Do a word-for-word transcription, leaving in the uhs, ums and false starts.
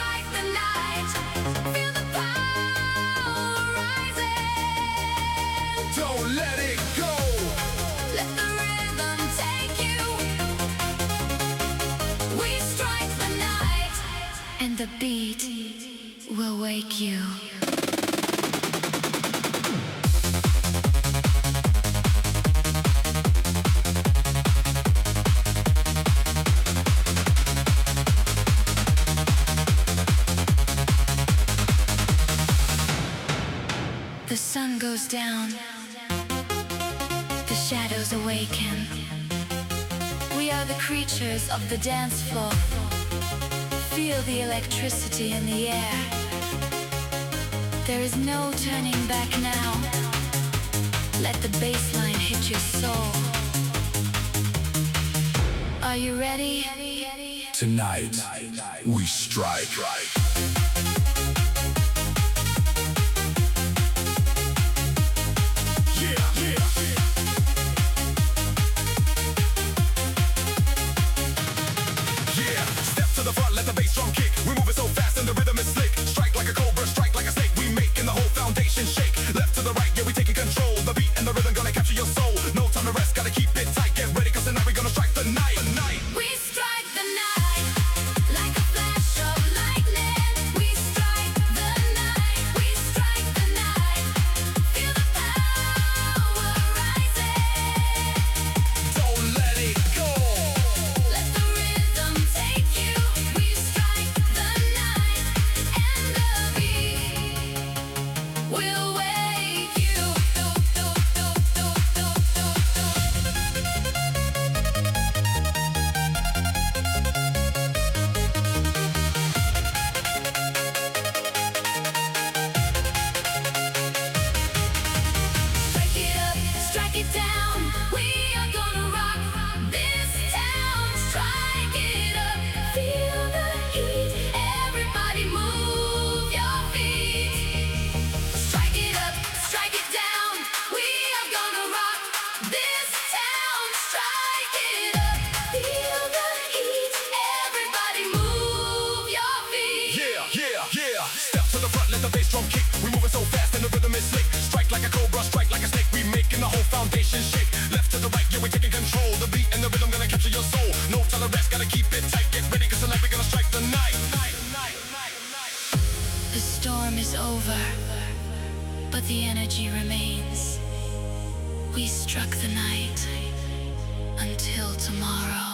strike the night. Feel the power rising. Don't let it go. Let the rhythm take you. We strike the night, and the beat will wake you. The sun goes down, the shadows awaken. We are the creatures of the dance floor. Feel the electricity in the air. There is no turning back now. Let the bass line hit your soul. Are you ready? Tonight, we strike. To the front, let the bass drum kick. We move it so fast and the rhythm is slick. Strike like a cobra, strike like a snake. We making the whole foundation shake. Left to the right, yeah, we taking control. The beat and the rhythm gonna capture your soul. No time to rest, gotta keep it tight. Get ready, cause tonight we gonna strike the night. The night. We strike the night like a flash of lightning. We strike the night. We strike the night. Feel the power rising. Don't let it go. Let the rhythm take you. We strike the night, and the beat will wake you. Strike it up, strike it down. We are gonna rock this town. Strike it up, feel the heat. Everybody move your feet. Strike it up, strike it down. We are gonna rock this town. Strike it up, feel the heat. Everybody move your feet. Yeah, yeah, yeah. Step to the front, let the bass drum kick. We moving so fast and the rhythm is slick. Strike like a cobra, strike like a snake. We making the whole foundation shake. Left to the right, yeah, we taking control. The beat and the rhythm gonna capture your soul. No time to rest, gotta keep it tight. Get ready, cause tonight we gonna strike the night. The storm is over, but the energy remains. We struck the night until tomorrow.